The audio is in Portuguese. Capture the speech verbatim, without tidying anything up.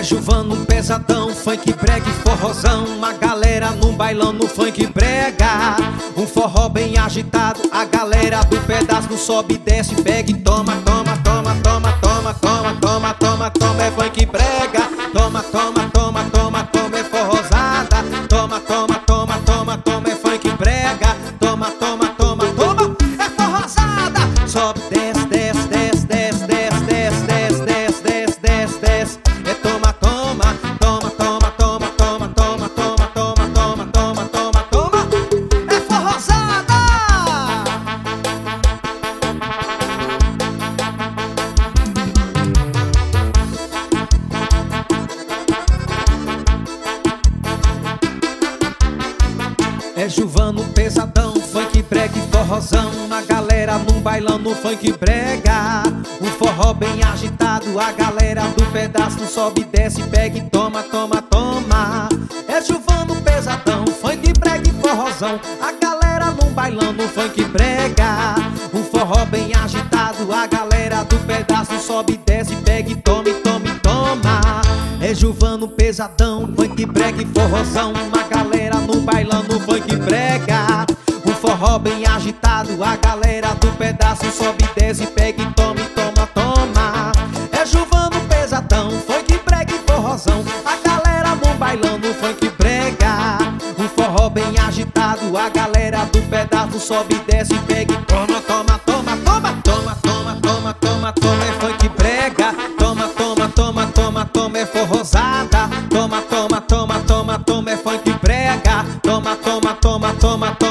Juvano pesadão, funk brega e forrozão. A galera num bailão no funk brega. Um forró bem agitado, a galera do pedaço sobe, desce, pega e toma, toma, toma, toma, toma, toma, toma, toma, toma, é funk brega. Toma, toma, toma, toma, toma, é forrozada. Toma, toma, toma, toma, toma, é funk brega. Toma, toma, toma, toma, é forrozada. Sobe, desce, desce, desce, desce, desce, desce, desce, desce, desce, desce, desce. É toma, toma, toma, toma, toma, toma, toma, toma, toma, toma, toma, toma, toma, é forrozada. É Juvano pesadão, funk brega e forrozão. A galera num bailão no funk brega. Um forró bem agitado, a galera do pedaço sobe, desce, pega e toma, toma, toma. É Juvano pesadão, funk brega e forrozão. A galera num bailão no funk brega. Um forró bem agitado, a galera do pedaço sobe, desce, pega e toma, e toma, e toma. É Juvano pesadão, funk brega e forrozão. A galera num bailão no funk brega. Um forró bem agitado, a galera do pedaço sobe, desce, pega e toma, e toma, toma. É Juvano pesadão, funk brega e forrozão. A galera num bailão no funk brega. Um forró bem agitado, a galera do pedaço sobe, desce, pega e toma, toma, toma, toma, toma, toma, toma, toma, toma, é funk brega. Toma, toma, toma, toma, toma, é forrozada. Toma, toma, toma, toma, toma, é funk brega. Toma, toma, toma, toma, toma.